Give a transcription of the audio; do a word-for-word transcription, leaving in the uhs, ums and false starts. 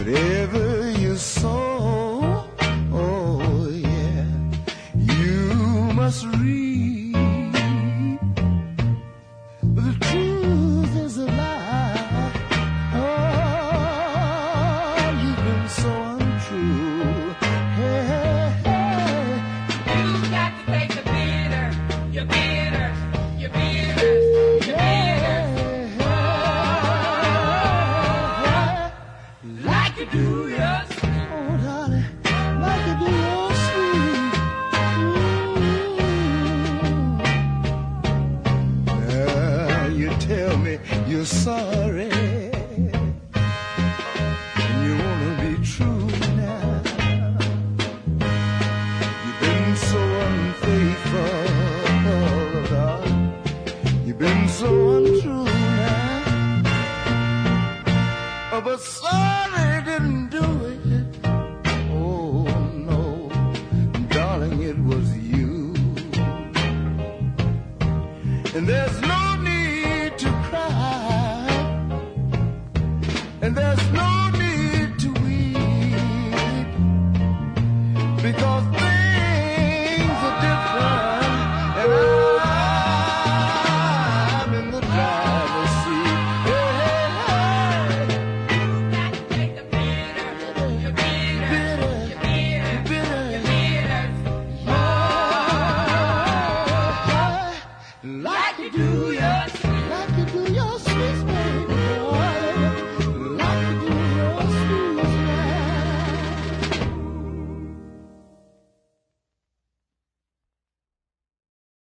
whatever you sow, oh yeah, you must reap. The truth is a lie. Oh, you've been so untrue. Hey, hey, hey. You got to take the bitter, you're bitter, you're bitter, you're bitter. Like you do your sweet. Oh, darling, like you do your sweet. Mm. Now you tell me you're sorry, and you wanna be true now. You've been so unfaithful, darling. You've been so untrue now. Oh, but sorry.